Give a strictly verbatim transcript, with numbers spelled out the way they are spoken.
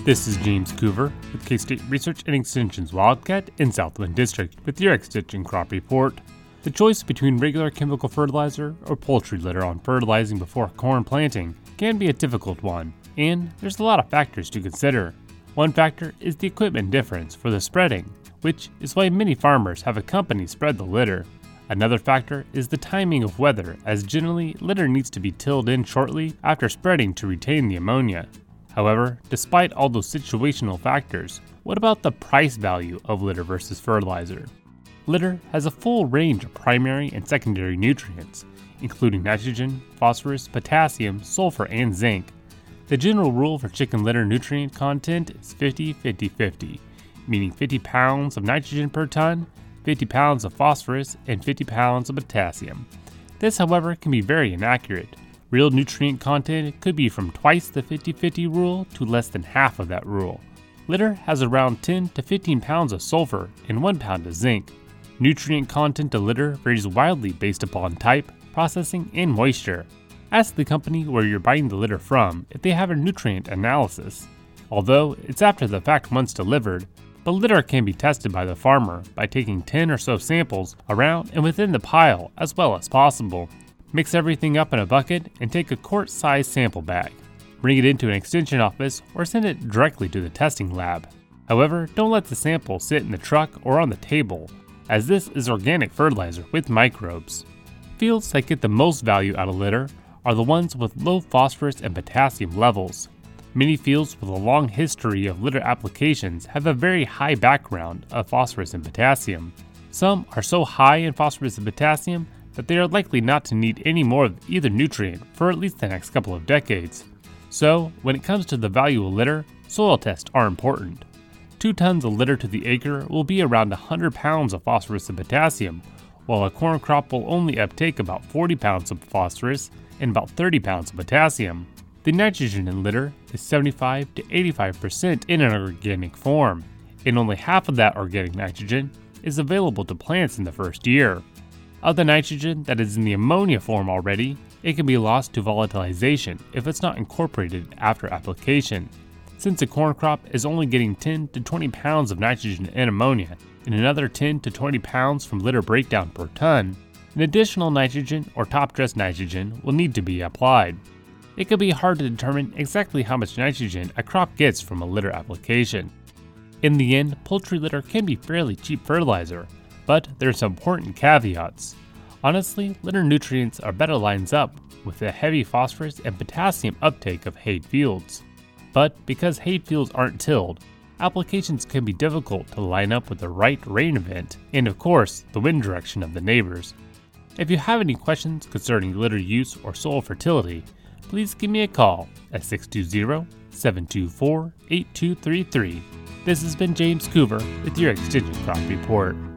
This is James Coover with K-State Research and Extension's Wildcat in Southland District with your Extension Crop Report. The choice between regular chemical fertilizer or poultry litter on fertilizing before corn planting can be a difficult one, and there's a lot of factors to consider. One factor is the equipment difference for the spreading, which is why many farmers have a company spread the litter. Another factor is the timing of weather, as generally litter needs to be tilled in shortly after spreading to retain the ammonia. However, despite all those situational factors, what about the price value of litter versus fertilizer? Litter has a full range of primary and secondary nutrients, including nitrogen, phosphorus, potassium, sulfur, and zinc. The general rule for chicken litter nutrient content is fifty fifty fifty, meaning fifty pounds of nitrogen per ton, fifty pounds of phosphorus, and fifty pounds of potassium. This, however, can be very inaccurate. Real nutrient content could be from twice the fifty fifty rule to less than half of that rule. Litter has around ten to fifteen pounds of sulfur and one pound of zinc. Nutrient content of litter varies wildly based upon type, processing, and moisture. Ask the company where you're buying the litter from if they have a nutrient analysis. Although it's after the fact once delivered, the litter can be tested by the farmer by taking ten or so samples around and within the pile as well as possible. Mix everything up in a bucket and take a quart-sized sample bag. Bring it into an extension office or send it directly to the testing lab. However, don't let the sample sit in the truck or on the table, as this is organic fertilizer with microbes. Fields that get the most value out of litter are the ones with low phosphorus and potassium levels. Many fields with a long history of litter applications have a very high background of phosphorus and potassium. Some are so high in phosphorus and potassium that they are likely not to need any more of either nutrient for at least the next couple of decades. So, when it comes to the value of litter, soil tests are important. Two tons of litter to the acre will be around one hundred pounds of phosphorus and potassium, while a corn crop will only uptake about forty pounds of phosphorus and about thirty pounds of potassium. The nitrogen in litter is seventy-five to eighty-five percent in an organic form, and only half of that organic nitrogen is available to plants in the first year. Of the nitrogen that is in the ammonia form already, it can be lost to volatilization if it's not incorporated after application. Since a corn crop is only getting ten to twenty pounds of nitrogen and ammonia, and another ten to twenty pounds from litter breakdown per ton, an additional nitrogen or top dress nitrogen will need to be applied. It can be hard to determine exactly how much nitrogen a crop gets from a litter application. In the end, poultry litter can be fairly cheap fertilizer, but there's some important caveats. Honestly, litter nutrients are better lines up with the heavy phosphorus and potassium uptake of hayed fields. But because hayed fields aren't tilled, applications can be difficult to line up with the right rain event and, of course, the wind direction of the neighbors. If you have any questions concerning litter use or soil fertility, please give me a call at six two zero, seven two four, eight two three three. This has been James Coover with your Extension Crop Report.